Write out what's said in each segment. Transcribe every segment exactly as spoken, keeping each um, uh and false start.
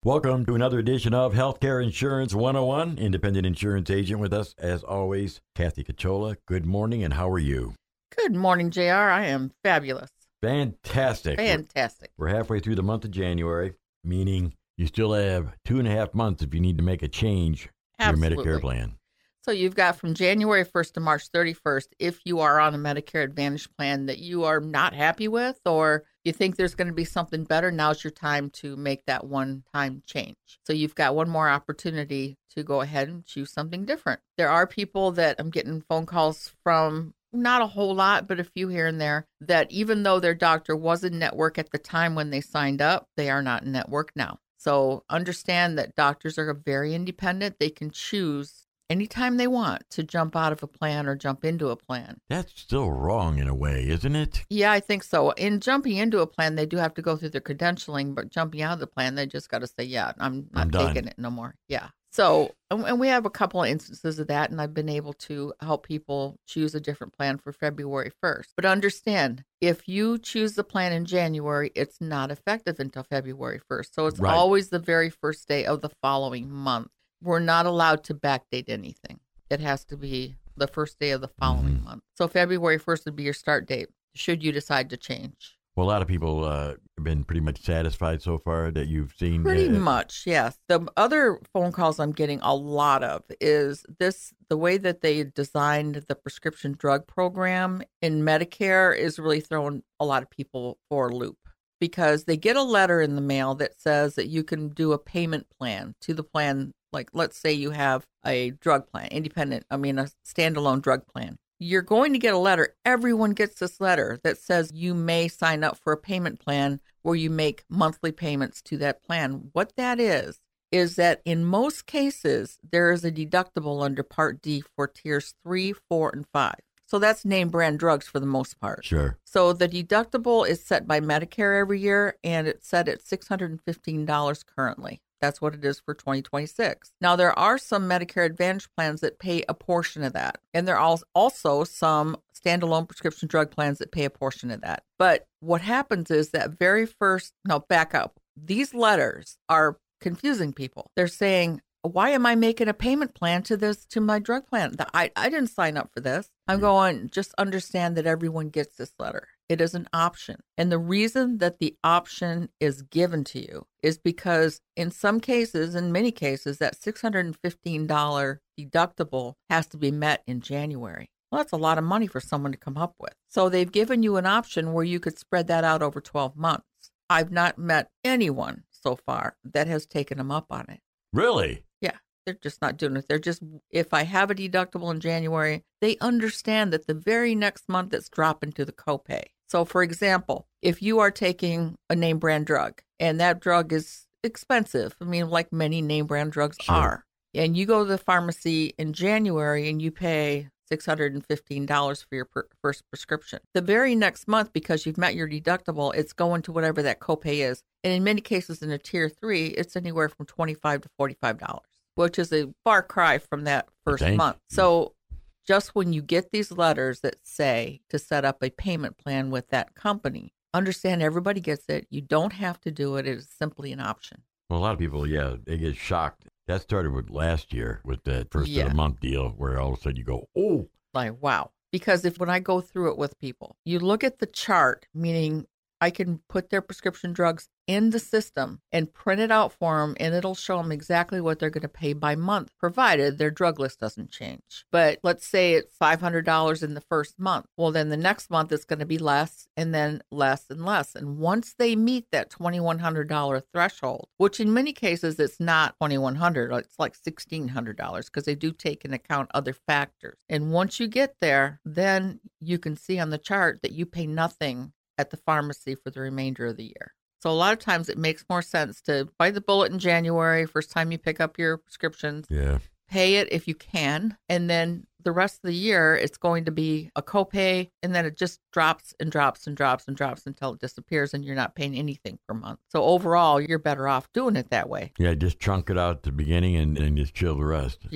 Welcome to another edition of Healthcare Insurance one oh one. Independent insurance agent with us, as always, Kathy Cachola. Good morning, and how are you? Good morning, J R. I am fabulous. Fantastic. Fantastic. We're, we're halfway through the month of January, meaning you still have two and a half months if you need to make a change Absolutely. to your Medicare plan. So you've got from January first to March thirty-first, if you are on a Medicare Advantage plan that you are not happy with, or you think there's going to be something better, now's your time to make that one-time change. So you've got one more opportunity to go ahead and choose something different. There are people that I'm getting phone calls from, not a whole lot, but a few here and there, that even though their doctor was in network at the time when they signed up, they are not in network now. So understand that doctors are very independent. They can choose anytime they want to jump out of a plan or jump into a plan. That's still wrong in a way, isn't it? Yeah, I think so. In jumping into a plan, they do have to go through their credentialing, but jumping out of the plan, they just got to say, yeah, I'm not I'm done. taking it no more. Yeah. So, and we have a couple of instances of that, and I've been able to help people choose a different plan for February first. But understand, if you choose the plan in January, it's not effective until February first. So it's Right. always the very first day of the following month. We're not allowed to backdate anything. It has to be the first day of the following Mhm. month. So February first would be your start date, should you decide to change. Well, a lot of people uh, have been pretty much satisfied so far that you've seen. Pretty uh, much, yes. The other phone calls I'm getting a lot of is this, the way that they designed the prescription drug program in Medicare is really throwing a lot of people for a loop, because they get a letter in the mail that says that you can do a payment plan to the plan. Like, let's say you have a drug plan, independent, I mean, a standalone drug plan. You're going to get a letter. Everyone gets this letter that says you may sign up for a payment plan where you make monthly payments to that plan. What that is, is that in most cases, there is a deductible under Part D for tiers three, four, and five. So that's name brand drugs for the most part. Sure. So the deductible is set by Medicare every year, and it's set at six hundred fifteen dollars currently. That's what it is for twenty twenty-six. Now, there are some Medicare Advantage plans that pay a portion of that. And there are also some standalone prescription drug plans that pay a portion of that. But what happens is that very first, no, back up. These letters are confusing people. They're saying, why am I making a payment plan to this, to my drug plan? I, I didn't sign up for this. I'm going, just understand that everyone gets this letter. It is an option. And the reason that the option is given to you is because in some cases, in many cases, that six hundred fifteen dollars deductible has to be met in January. Well, that's a lot of money for someone to come up with. So they've given you an option where you could spread that out over twelve months. I've not met anyone so far that has taken them up on it. Really? Yeah, they're just not doing it. They're just, if I have a deductible in January, they understand that the very next month it's dropping to the copay. So, for example, if you are taking a name brand drug and that drug is expensive, I mean, like many name brand drugs Sure. are, and you go to the pharmacy in January and you pay six hundred fifteen dollars for your per- first prescription. The very next month, because you've met your deductible, it's going to whatever that copay is. And in many cases, in a tier three, it's anywhere from twenty-five to forty-five dollars, which is a far cry from that first Thank month. you. So just when you get these letters that say to set up a payment plan with that company, understand everybody gets it. You don't have to do it. It is simply an option. Well, a lot of people, yeah, they get shocked. That started with last year with that first Yeah. of the month deal where all of a sudden you go, oh, Like, wow. Because if when I go through it with people, you look at the chart, meaning I can put their prescription drugs in the system and print it out for them, and it'll show them exactly what they're going to pay by month, provided their drug list doesn't change. But let's say it's five hundred dollars in the first month. Well, then the next month it's going to be less, and then less and less. And once they meet that twenty-one hundred dollars threshold, which in many cases it's not twenty-one hundred dollars, it's like sixteen hundred dollars, because they do take into account other factors. And once you get there, then you can see on the chart that you pay nothing at the pharmacy for the remainder of the year. So a lot of times it makes more sense to bite the bullet in January, first time you pick up your prescriptions, yeah. pay it if you can, and then the rest of the year it's going to be a copay, and then it just drops and drops and drops and drops until it disappears and you're not paying anything per month. So overall, you're better off doing it that way. Yeah, just chunk it out at the beginning and, and just chill the rest. Yeah.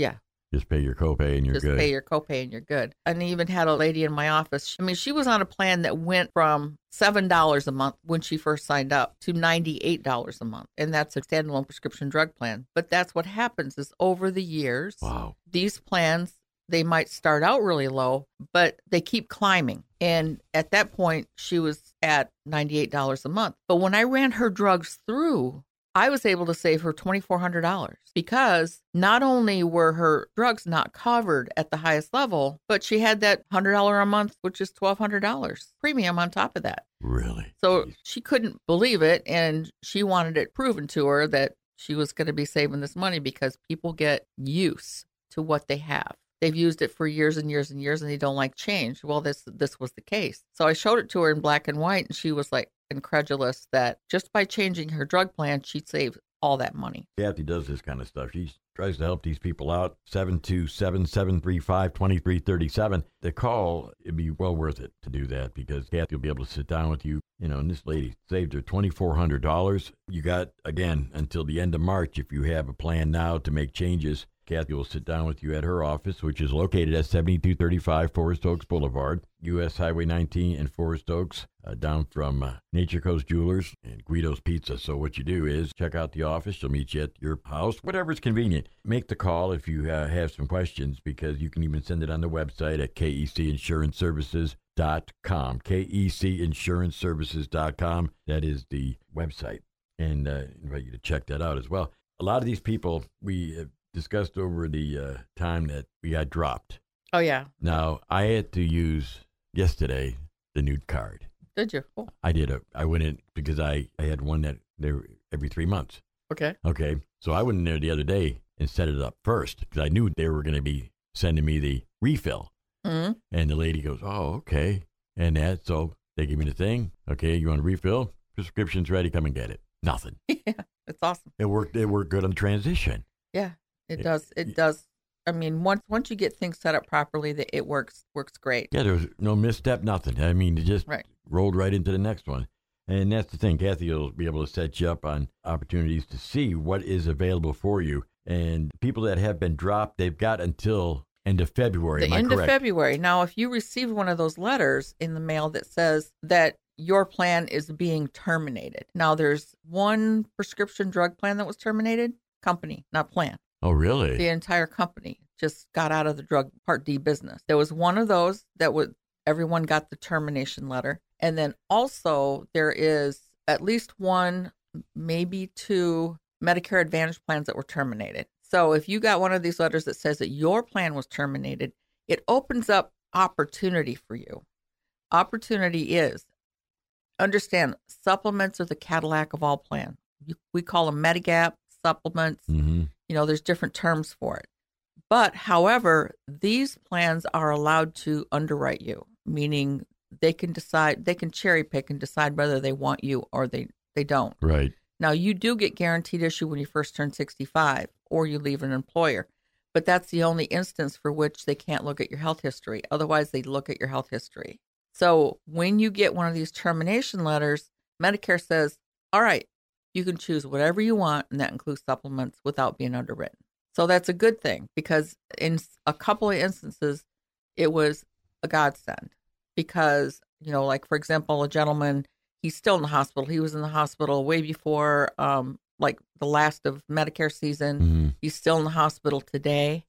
Just pay your copay and you're Just good. pay your copay and you're good. And I even had a lady in my office. I mean, she was on a plan that went from seven dollars a month when she first signed up to ninety-eight dollars a month. And that's a standalone prescription drug plan. But that's what happens is over the years, Wow. these plans, they might start out really low, but they keep climbing. And at that point, she was at ninety-eight dollars a month. But when I ran her drugs through, I was able to save her twenty-four hundred dollars because not only were her drugs not covered at the highest level, but she had that one hundred dollars a month, which is twelve hundred dollars premium on top of that. Really? So Jeez. she couldn't believe it, and she wanted it proven to her that she was going to be saving this money because people get used to what they have. They've used it for years and years and years, and they don't like change. Well, this this was the case. So I showed it to her in black and white, and she was like incredulous that just by changing her drug plan, she'd save all that money. Kathy does this kind of stuff. She tries to help these people out. seven two seven, seven three five, two three three seven. The call, it'd be well worth it to do that because Kathy will be able to sit down with you. You know, and this lady saved her twenty-four hundred dollars. You got, again, until the end of March if you have a plan now to make changes. Kathy will sit down with you at her office, which is located at seventy-two thirty-five Forest Oaks Boulevard, U S Highway nineteen in Forest Oaks, uh, down from uh, Nature Coast Jewelers and Guido's Pizza. So what you do is check out the office. She'll meet you at your house, whatever's convenient. Make the call if you uh, have some questions because you can even send it on the website at K E C Insurance Services dot com. K E C Insurance Services dot com. That is the website. And uh, I invite you to check that out as well. A lot of these people, we have discussed over the uh, time that we got dropped. Oh, yeah. Now, I had to use yesterday the new card. Did you? Oh, I did. A, I went in because I, I had one that they were every three months. okay. Okay. So I went in there the other day and set it up first because I knew they were going to be sending me the refill. Mm-hmm. And the lady goes, oh, okay. And that, so they give me the thing. Okay, you want a refill? Prescription's ready. Come and get it. Nothing. Yeah, it's awesome. It worked. It worked good on the transition. Yeah, it It- does. It it- does. I mean, once once you get things set up properly, that it works works great. Yeah, there was no misstep, nothing. I mean, it just Right. rolled right into the next one. And that's the thing. Kathy will be able to set you up on opportunities to see what is available for you. And people that have been dropped, they've got until end of February. The Am I end correct? of February. Now, if you received one of those letters in the mail that says that your plan is being terminated. Now, there's one prescription drug plan that was terminated. Company, not plan. Oh, really? The entire company just got out of the drug Part D business. There was one of those that would everyone got the termination letter. And then also there is at least one, maybe two Medicare Advantage plans that were terminated. So if you got one of these letters that says that your plan was terminated, it opens up opportunity for you. Opportunity is, understand, supplements are the Cadillac of all plans. We call them Medigap supplements. Mm-hmm. You know, there's different terms for it. But however, these plans are allowed to underwrite you, meaning they can decide, they can cherry pick and decide whether they want you or they, they don't. Right. Now, you do get guaranteed issue when you first turn sixty-five or you leave an employer, but that's the only instance for which they can't look at your health history. Otherwise, they look at your health history. So when you get one of these termination letters, Medicare says, all right, you can choose whatever you want, and that includes supplements without being underwritten. So that's a good thing because in a couple of instances, it was a godsend because, you know, like, for example, a gentleman, he's still in the hospital. He was in the hospital way before, um, like, the last of Medicare season. Mm-hmm. He's still in the hospital today.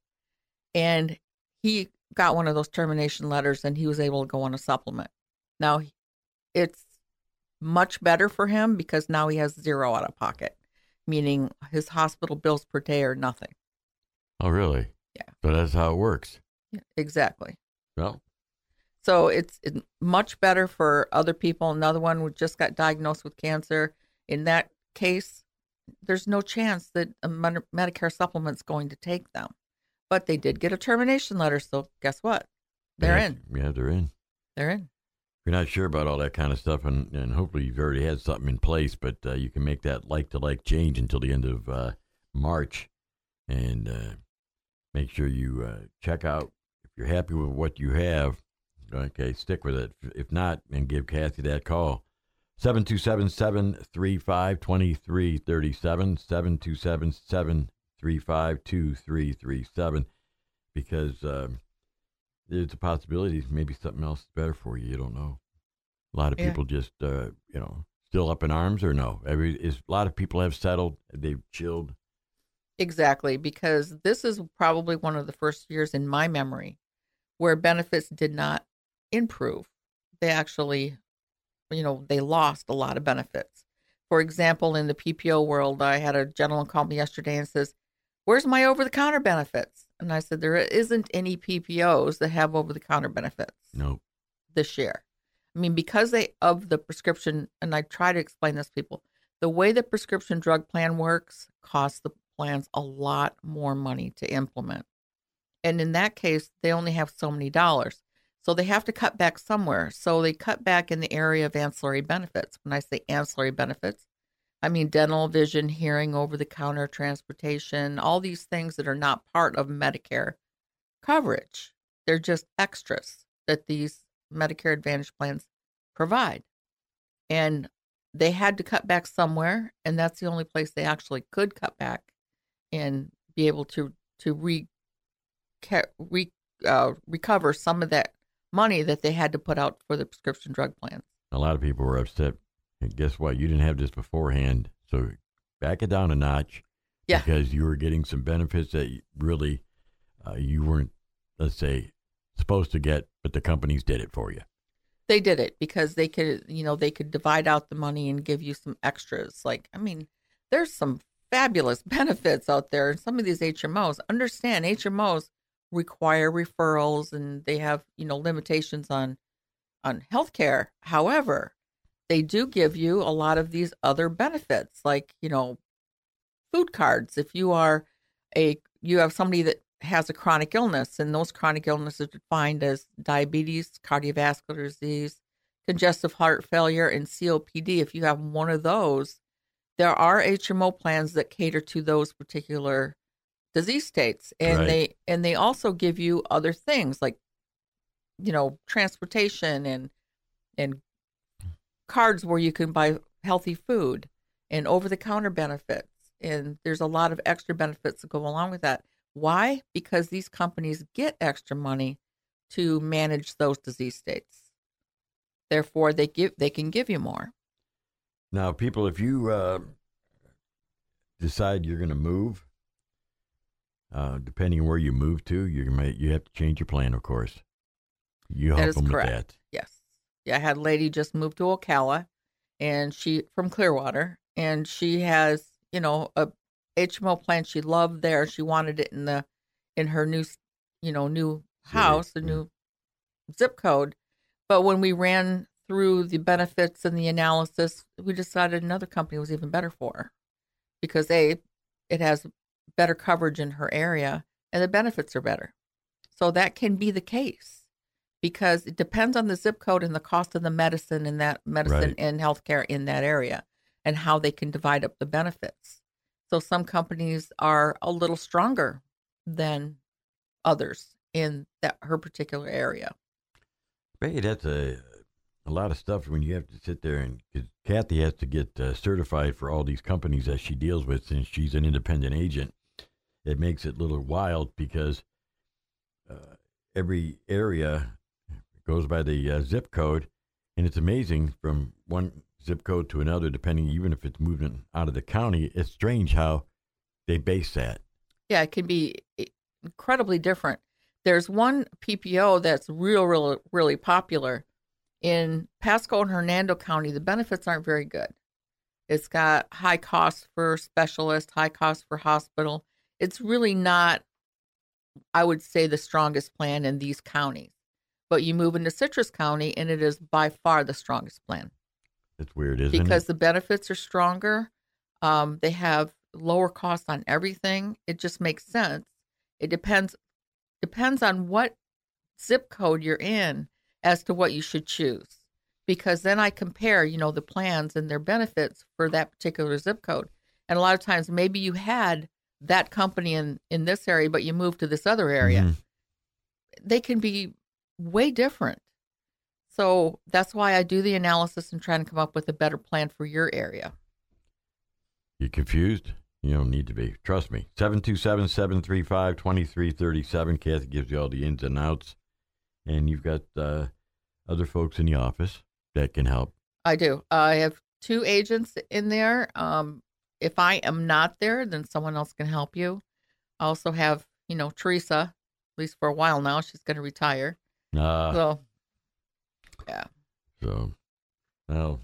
And he got one of those termination letters and he was able to go on a supplement. Now, it's much better for him because now he has zero out of pocket, meaning his hospital bills per day are nothing. Oh, really? Yeah. So that's how it works. Yeah, exactly. Well, So it's it's much better for other people. Another one who just got diagnosed with cancer. In that case, there's no chance that a Med- Medicare supplement's going to take them. But they did get a termination letter, so guess what? They're yeah, in. Yeah, they're in. They're in. You're not sure about all that kind of stuff, and, and hopefully you've already had something in place, but uh, you can make that like-to-like change until the end of uh, March. And uh, make sure you uh, check out, if you're happy with what you have, okay, stick with it. If not, and give Kathy that call. seven two seven, seven three five, two three three seven, seven two seven, seven three five, two three three seven. because um, there's a possibility maybe something else is better for you. You don't know. A lot of Yeah. people just, uh, you know, still up in arms or no? Every is a lot of people have settled. They've chilled. Exactly, because this is probably one of the first years in my memory where benefits did not improve. They actually, you know, they lost a lot of benefits. For example, in the P P O world, I had a gentleman call me yesterday and says, "Where's my over-the-counter benefits?" And I said, "There isn't any P P Os that have over-the-counter benefits No. this year." I mean, because they of the prescription, and I try to explain this to people, the way the prescription drug plan works costs the plans a lot more money to implement. And in that case, they only have so many dollars. So they have to cut back somewhere. So they cut back in the area of ancillary benefits. When I say ancillary benefits, I mean dental, vision, hearing, over-the-counter, transportation, all these things that are not part of Medicare coverage. They're just extras that these Medicare Advantage plans provide. And they had to cut back somewhere, and that's the only place they actually could cut back and be able to to re, re uh, recover some of that money that they had to put out for the prescription drug plans. A lot of people were upset. And guess what? You didn't have this beforehand, so back it down a notch. Yeah. Because you were getting some benefits that you really uh, you weren't, let's say, supposed to get, but the companies did it for you. They did it because they could, you know, they could divide out the money and give you some extras. Like, I mean, there's some fabulous benefits out there. Some of these H M Os, understand H M Os require referrals and they have, you know, limitations on on healthcare. However, they do give you a lot of these other benefits, like, you know, food cards. If you are a you have somebody that has a chronic illness, and those chronic illnesses are defined as diabetes, cardiovascular disease, congestive heart failure, and C O P D. If you have one of those, there are H M O plans that cater to those particular disease states, and Right. they and they also give you other things like, you know, transportation and and cards where you can buy healthy food and over-the-counter benefits. And there's a lot of extra benefits that go along with that. Why? Because these companies get extra money to manage those disease states. Therefore, they give they can give you more. Now, people, if you uh, decide you're going to move, uh, depending on where you move to, you may you have to change your plan, of course. You That help is them correct. with that. Yes. Yeah, I had a lady just moved to Ocala, and she from Clearwater, and she has, you know, a H M O plan she loved there. She wanted it in the in her new, you know, new City, house, the yeah. new zip code. But when we ran through the benefits and the analysis, we decided another company was even better for her because A, it has better coverage in her area and the benefits are better. So that can be the case because it depends on the zip code and the cost of the medicine and that medicine Right. and healthcare in that area and how they can divide up the benefits. So some companies are a little stronger than others in that her particular area. Hey, that's a a lot of stuff when you have to sit there and cause Kathy has to get uh, certified for all these companies that she deals with since she's an independent agent. It makes it a little wild because uh, every area goes by the uh, zip code, and it's amazing from one zip code to another, depending even if it's moving out of the county. It's strange how they base that. Yeah, it can be incredibly different. There's one P P O that's real, real, really popular in Pasco and Hernando County. The benefits aren't very good. It's got high costs for specialists, high costs for hospital. It's really not, I would say, the strongest plan in these counties. But you move into Citrus County, and it is by far the strongest plan It's weird, isn't because it? the benefits are stronger. Um, they have lower costs on everything. It just makes sense. It depends depends on what zip code you're in as to what you should choose. Because then I compare, you know, the plans and their benefits for that particular zip code. And a lot of times maybe you had that company in, in this area, but you moved to this other area. Mhm. They can be way different. So that's why I do the analysis and try to come up with a better plan for your area. You confused? You don't need to be. Trust me. seven two seven, seven three five, two three three seven. Kathy gives you all the ins and outs. And you've got uh, other folks in the office that can help. I do. I have two agents in there. Um, if I am not there, then someone else can help you. I also have, you know, Teresa, at least for a while now. She's going to retire. Uh, So, yeah. So, well,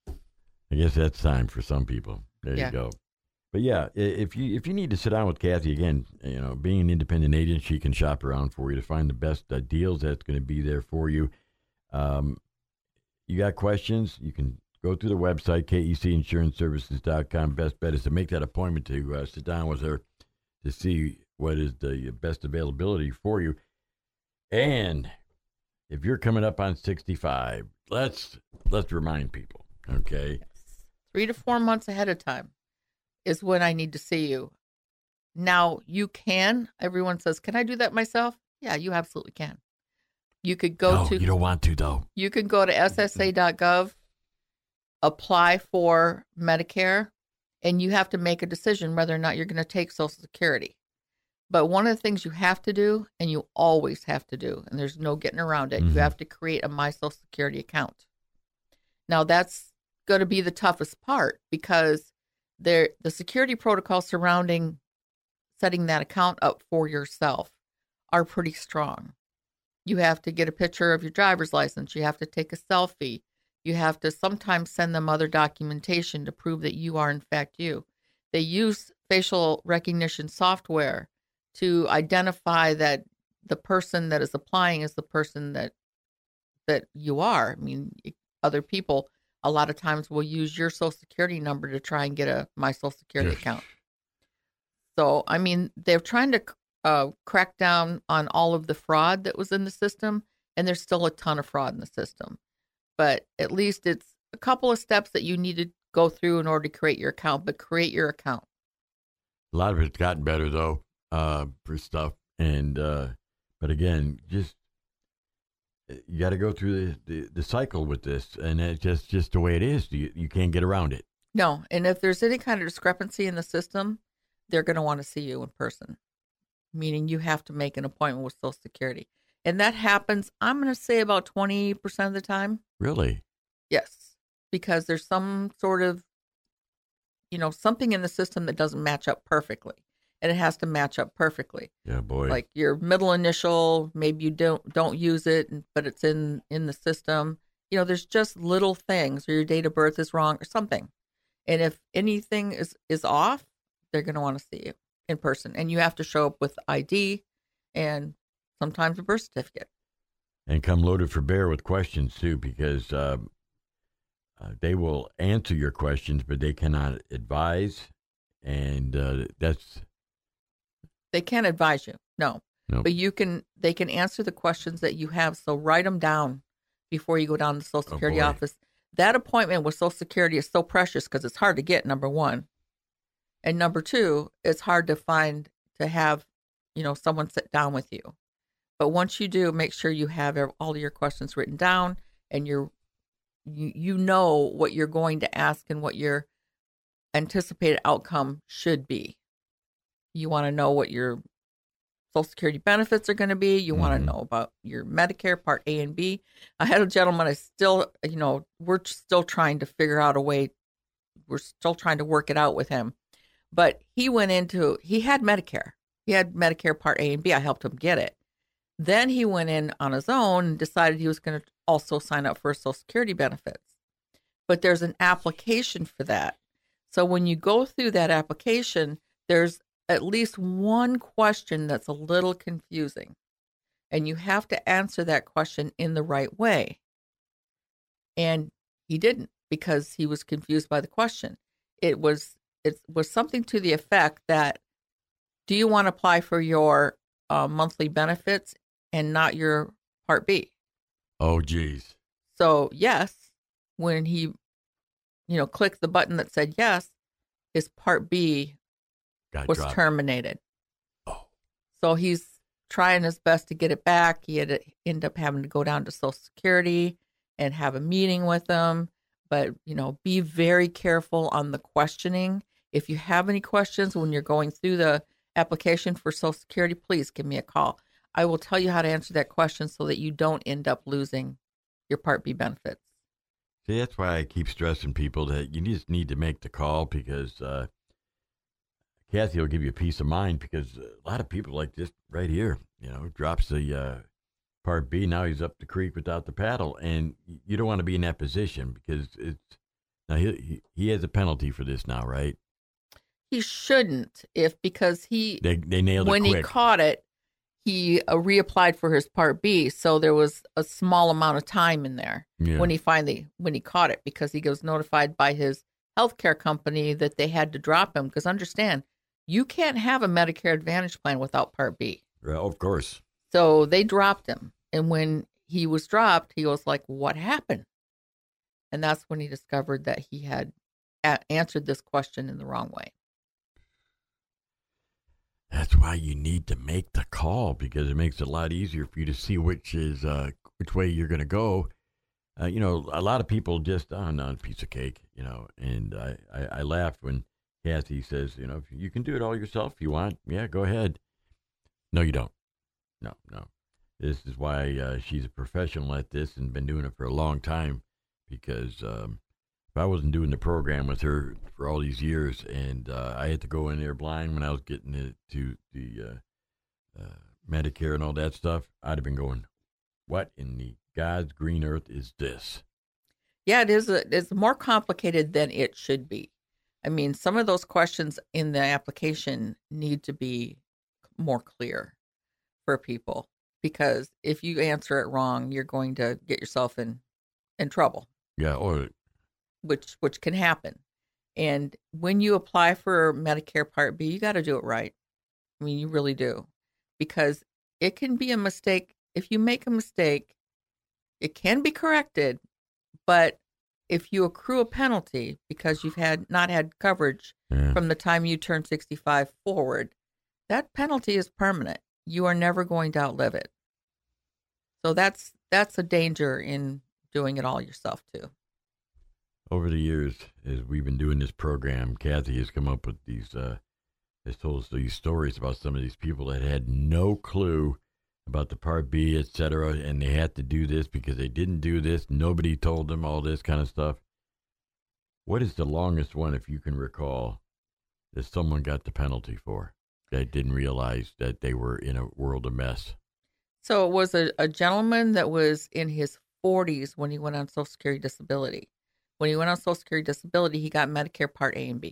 I guess that's time for some people. There Yeah. you go. But yeah, i- if you if you need to sit down with Kathy again, you know, being an independent agent, she can shop around for you to find the best uh, deals that's going to be there for you. Um, you got questions? You can go to the website, K E C insurance services dot com. Best bet is to make that appointment to uh, sit down with her to see what is the best availability for you. And if you're coming up on sixty-five, let's let's remind people, okay? Three to four months ahead of time is when I need to see you. Now, you can. Everyone says, can I do that myself? Yeah, you absolutely can. You could go no, to you don't want to, though. you can go to S S A dot gov, apply for Medicare, and you have to make a decision whether or not you're going to take Social Security. But one of the things you have to do, and you always have to do, and there's no getting around it, Mhm. you have to create a My Social Security account. Now, that's going to be the toughest part because there the security protocols surrounding setting that account up for yourself are pretty strong. You have to get a picture of your driver's license. You have to take a selfie. You have to sometimes send them other documentation to prove that you are, in fact, you. They use facial recognition software to identify that the person that is applying is the person that that you are. I mean, other people a lot of times will use your Social Security number to try and get a My Social Security Yes. account. So, I mean, they're trying to uh, crack down on all of the fraud that was in the system, and there's still a ton of fraud in the system. But at least it's a couple of steps that you need to go through in order to create your account, but create your account. A lot of it's gotten better, though, uh, for stuff. And, uh, but again, just, you got to go through the, the, the cycle with this, and it's just, just the way it is. You, you can't get around it. No, and if there's any kind of discrepancy in the system, they're going to want to see you in person, meaning you have to make an appointment with Social Security. And that happens, I'm going to say about twenty percent of the time. Really? Yes, because there's some sort of, you know, something in the system that doesn't match up perfectly, and it has to match up perfectly. Yeah, boy. Like your middle initial, maybe you don't don't use it, but it's in in the system. You know, there's just little things, or your date of birth is wrong, or something. And if anything is is off, they're going to want to see you in person, and you have to show up with I D and sometimes a birth certificate. And come loaded for bear with questions, too, because uh, uh, they will answer your questions, but they cannot advise. And uh, that's... They can't advise you, no. Nope. But you can. They can answer the questions that you have. So write them down before you go down to the Social Oh, Security boy. office. That appointment with Social Security is so precious because it's hard to get, number one. And number two, it's hard to find to have, you know, someone sit down with you. But once you do, make sure you have ev- all of your questions written down, and you're, you you know what you're going to ask and what your anticipated outcome should be. You want to know what your Social Security benefits are going to be. You want Mhm. to know about your Medicare Part A and B. I had a gentleman, I still, you know, we're still trying to figure out a way. We're still trying to work it out with him. But he went into, he had Medicare. He had Medicare Part A and B. I helped him get it. Then he went in on his own and decided he was going to also sign up for Social Security benefits. But there's an application for that. So when you go through that application, there's at least one question that's a little confusing. And you have to answer that question in the right way. And he didn't, because he was confused by the question. It was it was something to the effect that, do you want to apply for your uh, monthly benefits and not your Part B? Oh, geez. So yes, when he, you know, clicked the button that said yes, his Part B Got was dropped. terminated. Oh. So he's trying his best to get it back. He had to end up having to go down to Social Security and have a meeting with them. But, you know, be very careful on the questioning. If you have any questions when you're going through the application for Social Security, please give me a call. I will tell you how to answer that question so that you don't end up losing your Part B benefits. See, that's why I keep stressing people that you just need to make the call, because uh, Kathy will give you peace of mind, because a lot of people like this right here, you know, drops the uh, Part B. Now he's up the creek without the paddle, and you don't want to be in that position, because it's now he he, he has a penalty for this now, right? He shouldn't, if because he They they nailed it when quick. he caught it, he uh, reapplied for his Part B, so there was a small amount of time in there Yeah. when he finally when he caught it, because he was notified by his healthcare company that they had to drop him. Because understand, you can't have a Medicare Advantage plan without Part B. Well, of course. So they dropped him, and when he was dropped, he was like, "What happened?" And that's when he discovered that he had a- answered this question in the wrong way. That's why you need to make the call, because it makes it a lot easier for you to see which is uh, which way you're going to go. Uh, you know, a lot of people just, oh, no, piece of cake, you know. And I, I, I laughed when Kathy says, you know, you can do it all yourself if you want. Yeah, go ahead. No, you don't. No, no. This is why uh, she's a professional at this and been doing it for a long time, because um, if I wasn't doing the program with her for all these years, and uh, I had to go in there blind when I was getting it to the uh, uh, Medicare and all that stuff, I'd have been going, what in the God's green earth is this? Yeah, it is. A, it's more complicated than it should be. I mean, some of those questions in the application need to be more clear for people, because if you answer it wrong, you're going to get yourself in, in trouble. Yeah, or which which can happen. And when you apply for Medicare Part B, you got to do it right. I mean, you really do, because it can be a mistake. If you make a mistake, it can be corrected, but if you accrue a penalty because you've had not had coverage yeah. from the time you turn sixty-five forward, that penalty is permanent. You are never going to outlive it. So that's that's a danger in doing it all yourself too. Over the years, as we've been doing this program, Kathy has come up with these, uh, has told us these stories about some of these people that had no clue about the Part B, et cetera, and they had to do this because they didn't do this. Nobody told them all this kind of stuff. What is the longest one, if you can recall, that someone got the penalty for, that didn't realize that they were in a world of mess? So it was a, a gentleman that was in his forties when he went on Social Security disability. When he went on Social Security disability, he got Medicare Part A and B.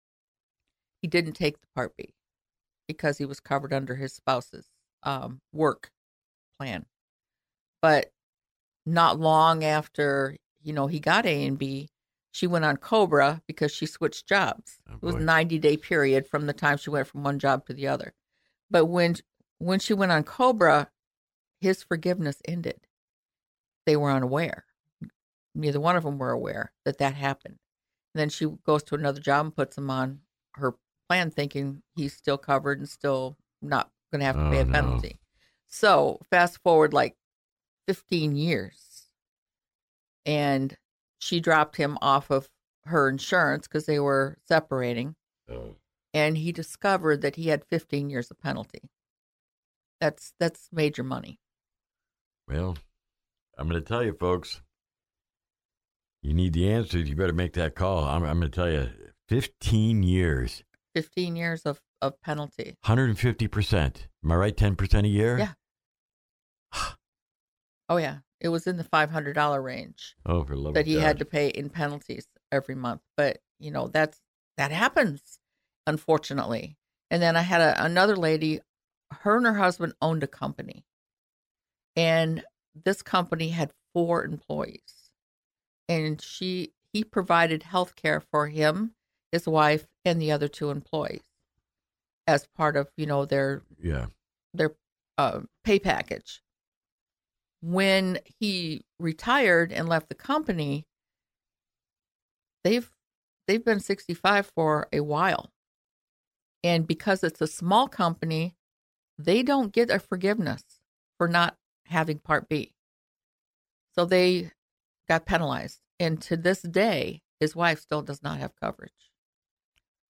He didn't take the Part B because he was covered under his spouse's um, work plan. But not long after, you know, he got A and B, she went on COBRA because she switched jobs. Oh, it was a boy. ninety-day period from the time she went from one job to the other. But when when she went on COBRA, his forgiveness ended. They were unaware. Neither one of them were aware that that happened. And then she goes to another job and puts him on her plan, thinking he's still covered and still not going to have to Oh, pay a no. penalty. So fast forward like fifteen years, and she dropped him off of her insurance because they were separating, Oh. and he discovered that he had fifteen years of penalty. That's that's major money. Well, I'm going to tell you, folks, you need the answers. You better make that call. I'm, I'm going to tell you, fifteen years, fifteen years of, of penalty. one hundred fifty percent. Am I right? ten percent a year? Yeah. Oh, yeah. It was in the five hundred dollars range Oh, for love that of he God. had to pay in penalties every month. But, you know, that's that happens, unfortunately. And then I had a, another lady, her and her husband owned a company. And this company had four employees. And she he provided health care for him, his wife, and the other two employees as part of, you know, their Yeah. their uh, pay package. When he retired and left the company, they've they've been sixty-five for a while. And because it's a small company, they don't get a forgiveness for not having Part B. So they got penalized. And to this day, his wife still does not have coverage.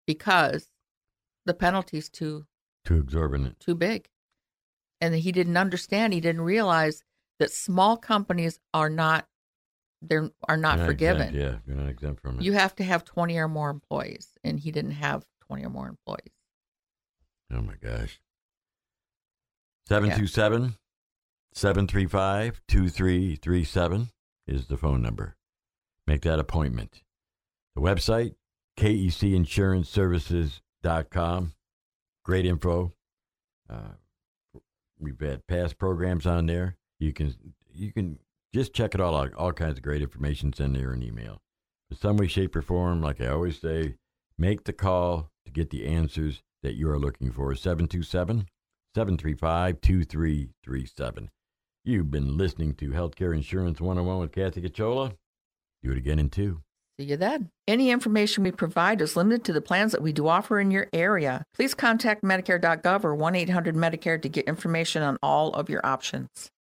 because the penalty's too Too exorbitant. too big. And he didn't understand, he didn't realize that small companies are not they're are not, You're not forgiven. exempt, yeah, you're not exempt from it. You have to have twenty or more employees, and he didn't have twenty or more employees. Oh my gosh. seven two seven, seven three five, two three three seven is the phone number. Make that appointment. The website, K E C insurance services dot com. Great info. Uh, we've had past programs on there. You can you can just check it all out. All kinds of great information. Send there an email. In some way, shape, or form, like I always say, make the call to get the answers that you are looking for. seven two seven, seven three five, two three three seven. You've been listening to Healthcare Insurance one oh one with Kathy Cachola. Do it again in two. See you then. Any information we provide is limited to the plans that we do offer in your area. Please contact Medicare dot gov or one eight hundred Medicare to get information on all of your options.